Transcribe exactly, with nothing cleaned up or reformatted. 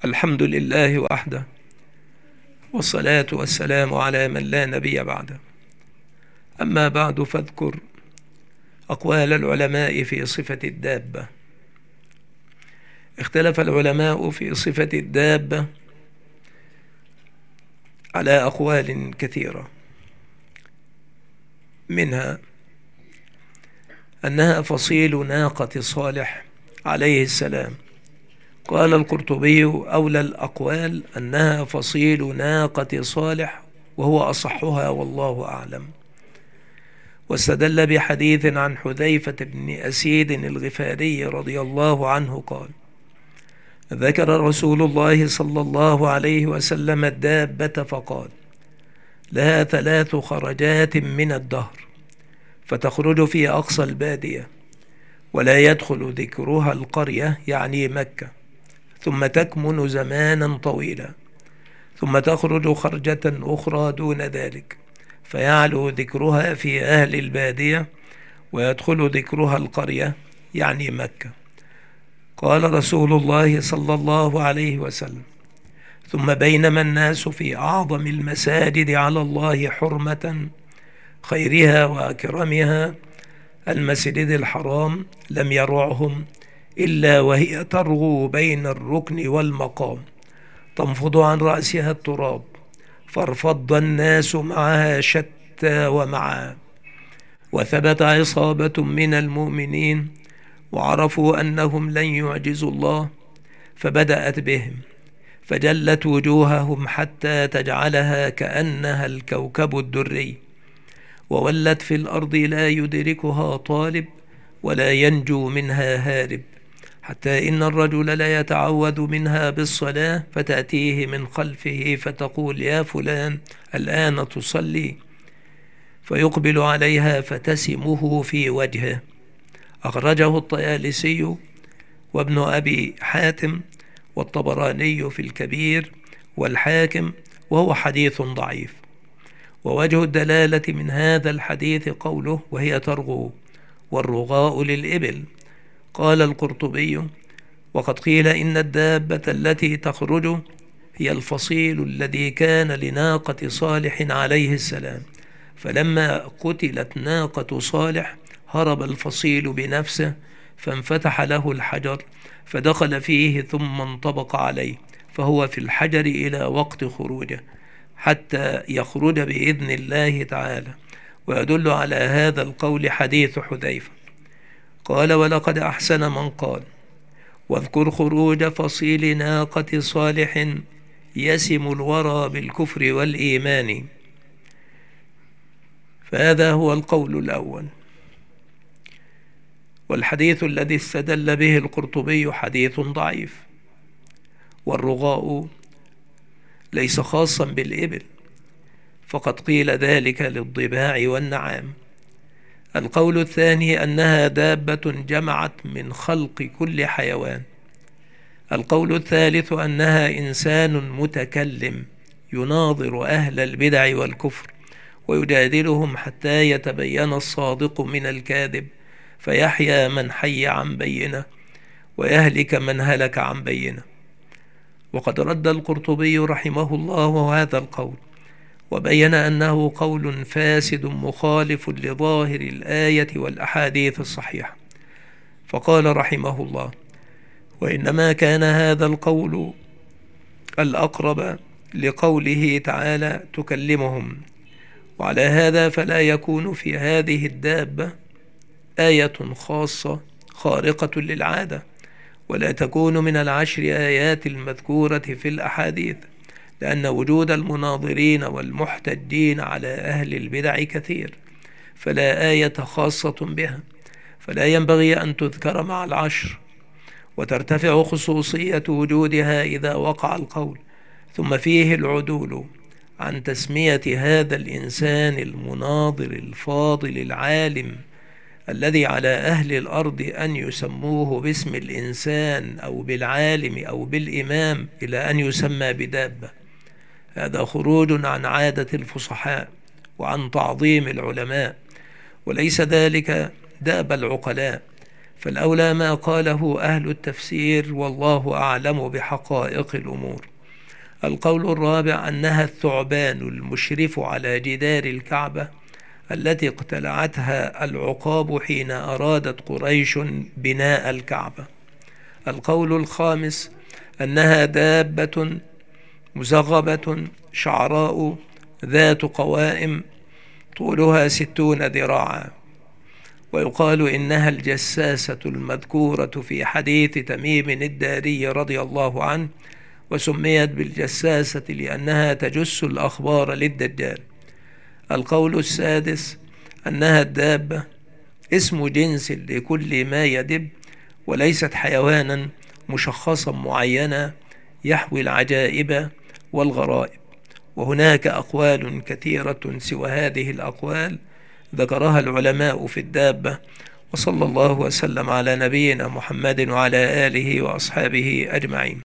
الحمد لله وحده، والصلاة والسلام على من لا نبي بعده. أما بعد، فاذكر أقوال العلماء في صفة الدابة. اختلف العلماء في صفة الدابة على أقوال كثيرة، منها أنها فصيل ناقة صالح عليه السلام. قال القرطبي: أولى الأقوال أنها فصيل ناقة صالح، وهو أصحها والله أعلم. واستدل بحديث عن حذيفة بن أسيد الغفاري رضي الله عنه قال: ذكر رسول الله صلى الله عليه وسلم الدابة فقال: لها ثلاث خرجات من الدهر، فتخرج في أقصى البادية، ولا يدخل ذكرها القرية يعني مكة، ثم تكمن زمانا طويلا، ثم تخرج خرجة أخرى دون ذلك، فيعلو ذكرها في أهل البادية، ويدخل ذكرها القرية يعني مكة. قال رسول الله صلى الله عليه وسلم: ثم بينما الناس في أعظم المساجد على الله حرمة، خيرها وأكرمها، المسجد الحرام، لم يرعهم إلا وهي ترغو بين الركن والمقام، تنفض عن رأسها التراب، فارفض الناس معها شتى ومعا. وثبت عصابة من المؤمنين وعرفوا أنهم لن يعجزوا الله، فبدأت بهم، فجلت وجوههم حتى تجعلها كأنها الكوكب الدري، وولت في الأرض لا يدركها طالب ولا ينجو منها هارب، حتى إن الرجل لا يتعود منها بالصلاة، فتأتيه من خلفه فتقول: يا فلان، الآن تصلي؟ فيقبل عليها فتسمه في وجهه. أخرجه الطيالسي وابن أبي حاتم والطبراني في الكبير والحاكم، وهو حديث ضعيف. ووجه الدلالة من هذا الحديث قوله: وهي ترغو، والرغاء للإبل. قال القرطبي: وقد قيل إن الدابة التي تخرج هي الفصيل الذي كان لناقة صالح عليه السلام، فلما قتلت ناقة صالح هرب الفصيل بنفسه، فانفتح له الحجر فدخل فيه ثم انطبق عليه، فهو في الحجر إلى وقت خروجه حتى يخرج بإذن الله تعالى. ويدل على هذا القول حديث حذيفة. قال: ولقد أحسن من قال: واذكر خروج فصيل ناقة صالح يسم الورى بالكفر والإيمان. فهذا هو القول الأول. والحديث الذي استدل به القرطبي حديث ضعيف. والرغاء ليس خاصا بالإبل، فقد قيل ذلك للضباع والنعام. القول الثاني أنها دابة جمعت من خلق كل حيوان. القول الثالث أنها إنسان متكلم يناظر أهل البدع والكفر ويجادلهم حتى يتبين الصادق من الكاذب، فيحيى من حي عن بينة ويهلك من هلك عن بينة. وقد رد القرطبي رحمه الله هذا القول، وبين أنه قول فاسد مخالف لظاهر الآية والأحاديث الصحيحة، فقال رحمه الله: وإنما كان هذا القول الأقرب لقوله تعالى: تكلمهم. وعلى هذا فلا يكون في هذه الدابة آية خاصة خارقة للعادة، ولا تكون من العشر آيات المذكورة في الأحاديث، لأن وجود المناظرين والمحتجين على أهل البدع كثير، فلا آية خاصة بها، فلا ينبغي أن تذكر مع العشر، وترتفع خصوصية وجودها إذا وقع القول. ثم فيه العدول عن تسمية هذا الإنسان المناظر الفاضل العالم الذي على أهل الأرض أن يسموه باسم الإنسان أو بالعالم أو بالإمام، إلى أن يسمى بدابة. هذا خروج عن عادة الفصحاء وعن تعظيم العلماء، وليس ذلك داب العقلاء، فالأولى ما قاله أهل التفسير، والله أعلم بحقائق الأمور. القول الرابع أنها الثعبان المشرف على جدار الكعبة التي اقتلعتها العقاب حين أرادت قريش بناء الكعبة. القول الخامس أنها دابة مزغبة شعراء ذات قوائم طولها ستون ذراعا، ويقال إنها الجساسة المذكورة في حديث تميم الداري رضي الله عنه، وسميت بالجساسة لأنها تجس الأخبار للدجال. القول السادس أنها الدابة اسم جنس لكل ما يدب، وليست حيوانا مشخصا معينا يحوي العجائب والغرائب. وهناك أقوال كثيرة سوى هذه الأقوال ذكرها العلماء في الدابة. وصلى الله وسلم على نبينا محمد وعلى آله وأصحابه أجمعين.